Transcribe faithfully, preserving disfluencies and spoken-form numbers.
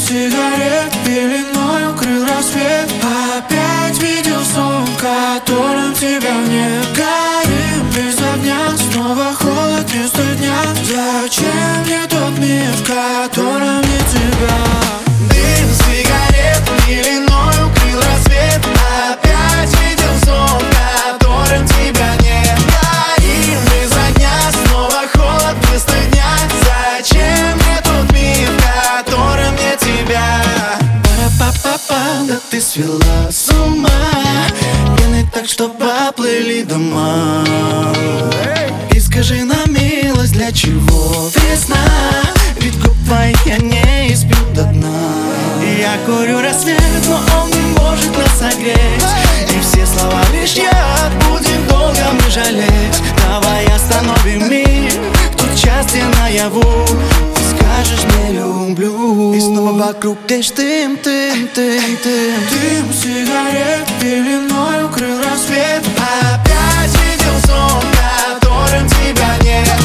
сигарет пеленой укрыл рассвет. Опять видел сон, в котором тебя нет. Горим без огня, снова холод вместо дня. Зачем мне тот мир, в котором нет тебя? Дым сигарет пеленой укрыл рассвет. Опять видел сон, в котором тебя нет. Горим без огня, снова холод вместо дня. Зачем мне тот мир, в котором нет тебя? Пара-па-па-па, да ты свела с ума. Пьяный так, что поплыли дома. И скажи на милость, для чего весна? Ведь губ твоих я не испью до дна. Я курю рассвет, но он не может нас согреть. И все слова лишь яд, будем долго мы жалеть. Давай остановим мир, тут счастье наяву. Ты скажешь мне люблю. И снова вокруг лишь дым, дым, дым, дым. Дым сигарет пеленой укрыл рассвет. Опять видел сон, в котором тебя нет.